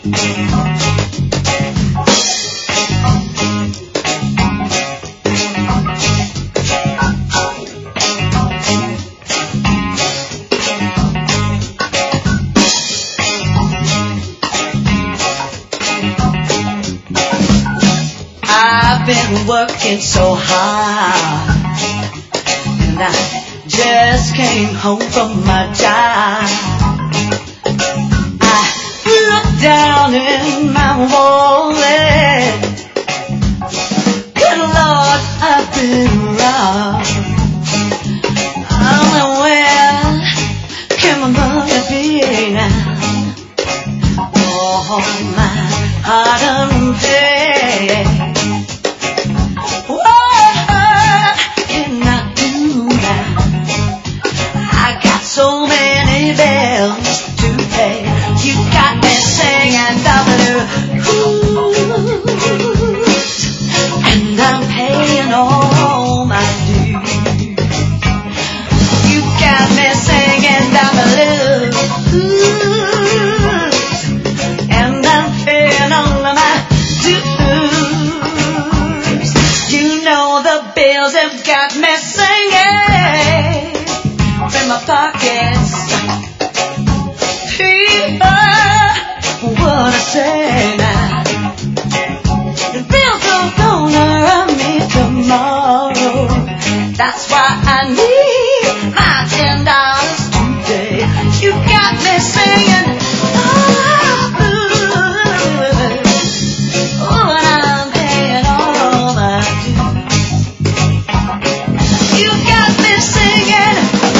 I've been working so hard, and I just came home from my job. I looked down in my wallet. Good Lord, I've been robbed. Oh, where can my money be now? Oh, my hard-earned pay. So many bills to pay. You got me singing the blues, and I'm paying all my dues. You got me singing the blues, and I'm paying all of my dues. You know the bills have got me singing in my pockets. People, what I say now? The bills are gonna run me tomorrow. That's why I need my $10 today. You got me singing oh, and I'm paying all my dues. You got me singing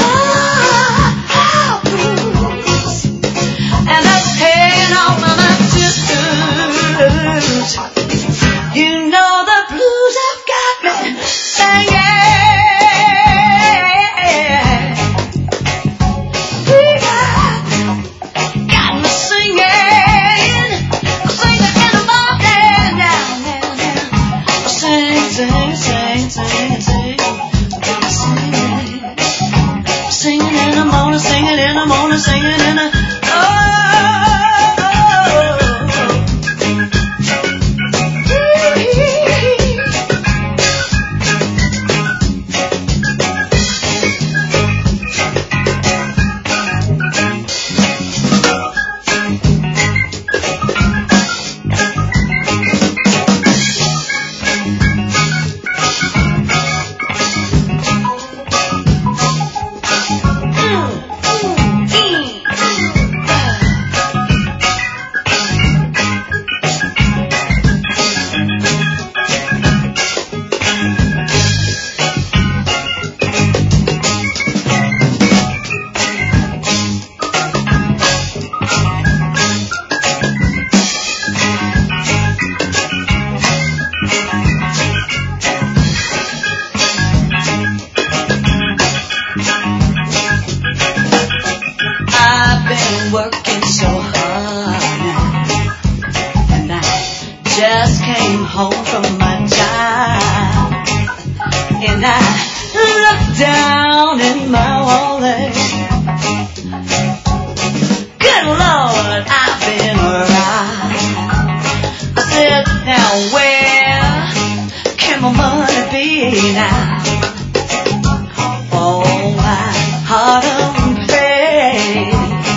you know the blues have got me singing. Got me singing. Singing in the morning. Sing, sing, sing, sing, sing. Singing in the morning, singing in the morning, singing in the working so hard, and I just came home from my job, and I looked down in my wallet. Good Lord, I've been robbed. I said, now where can my money be now? Oh, my hard-earned pay.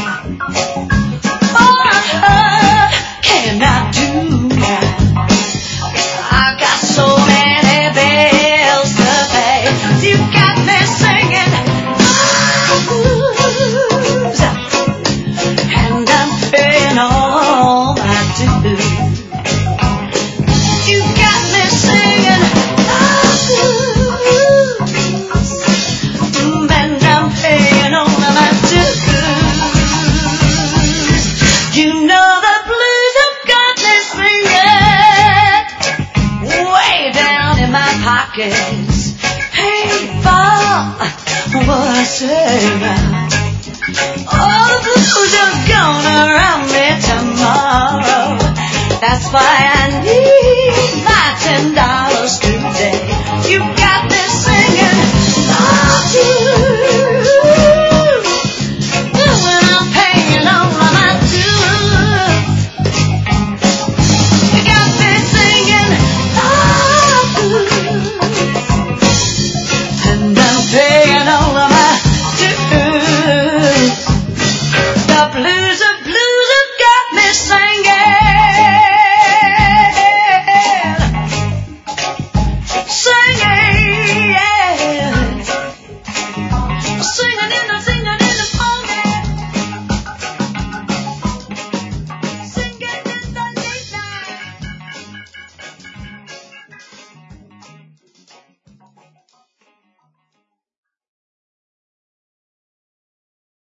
People, what I say now? All the blues are gonna run me tomorrow. That's why I need my $10 today. You got me singing love you. When I'm paying all of my dues, saying, oh,